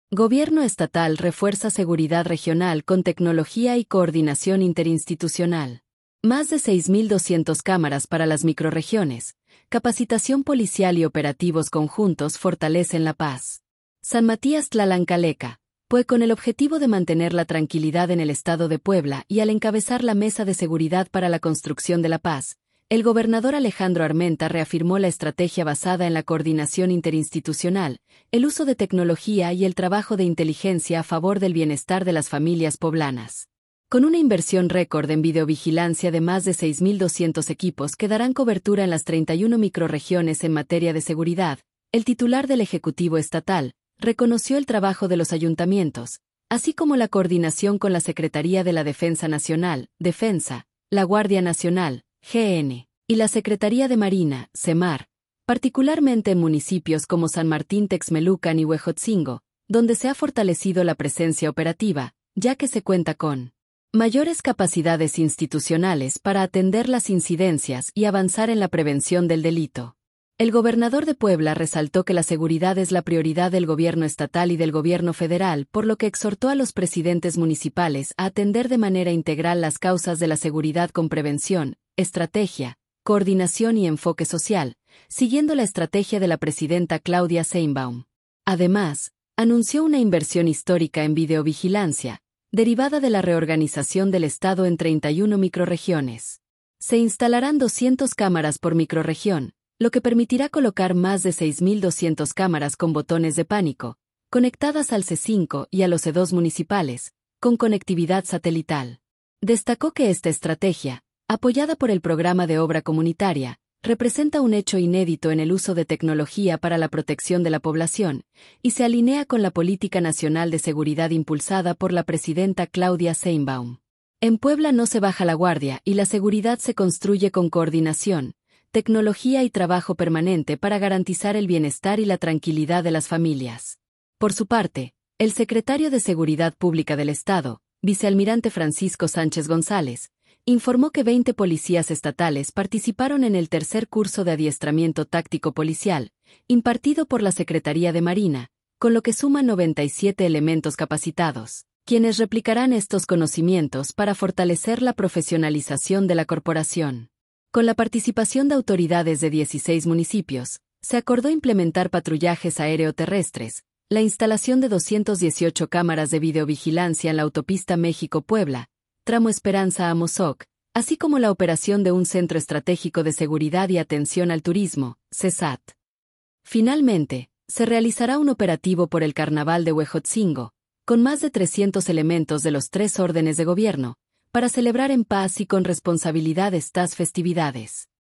Gobierno estatal refuerza seguridad regional con tecnología y coordinación interinstitucional. Más de 6.200 cámaras para las microrregiones. Capacitación policial y operativos conjuntos fortalecen la paz. San Matías Tlalancaleca. Pues con el objetivo de mantener la tranquilidad en el estado de Puebla y al encabezar la Mesa de Seguridad para la Construcción de la Paz, el gobernador Alejandro Armenta reafirmó la estrategia basada en la coordinación interinstitucional, el uso de tecnología y el trabajo de inteligencia a favor del bienestar de las familias poblanas. Con una inversión récord en videovigilancia de más de 6.200 equipos que darán cobertura en las 31 microrregiones en materia de seguridad, el titular del Ejecutivo Estatal reconoció el trabajo de los ayuntamientos, así como la coordinación con la Secretaría de la Defensa Nacional, Defensa, la Guardia Nacional, GN, y la Secretaría de Marina, SEMAR, particularmente en municipios como San Martín Texmelucan y Huejotzingo, donde se ha fortalecido la presencia operativa, ya que se cuenta con mayores capacidades institucionales para atender las incidencias y avanzar en la prevención del delito. El gobernador de Puebla resaltó que la seguridad es la prioridad del gobierno estatal y del gobierno federal, por lo que exhortó a los presidentes municipales a atender de manera integral las causas de la seguridad con prevención, estrategia, coordinación y enfoque social, siguiendo la estrategia de la presidenta Claudia Sheinbaum. Además, anunció una inversión histórica en videovigilancia, derivada de la reorganización del Estado en 31 microrregiones. Se instalarán 200 cámaras por microrregión, lo que permitirá colocar más de 6.200 cámaras con botones de pánico, conectadas al C5 y a los C2 municipales, con conectividad satelital. Destacó que esta estrategia, apoyada por el Programa de Obra Comunitaria, representa un hecho inédito en el uso de tecnología para la protección de la población, y se alinea con la Política Nacional de Seguridad impulsada por la presidenta Claudia Sheinbaum. En Puebla no se baja la guardia y la seguridad se construye con coordinación, tecnología y trabajo permanente para garantizar el bienestar y la tranquilidad de las familias. Por su parte, el secretario de Seguridad Pública del Estado, vicealmirante Francisco Sánchez González, informó que 20 policías estatales participaron en el tercer curso de adiestramiento táctico policial, impartido por la Secretaría de Marina, con lo que suman 97 elementos capacitados, quienes replicarán estos conocimientos para fortalecer la profesionalización de la corporación. Con la participación de autoridades de 16 municipios, se acordó implementar patrullajes aéreo-terrestres, la instalación de 218 cámaras de videovigilancia en la autopista México-Puebla, tramo Esperanza a Mozoc, así como la operación de un Centro Estratégico de Seguridad y Atención al Turismo, CESAT. Finalmente, se realizará un operativo por el Carnaval de Huejotzingo, con más de 300 elementos de los 3 órdenes de gobierno, para celebrar en paz y con responsabilidad estas festividades.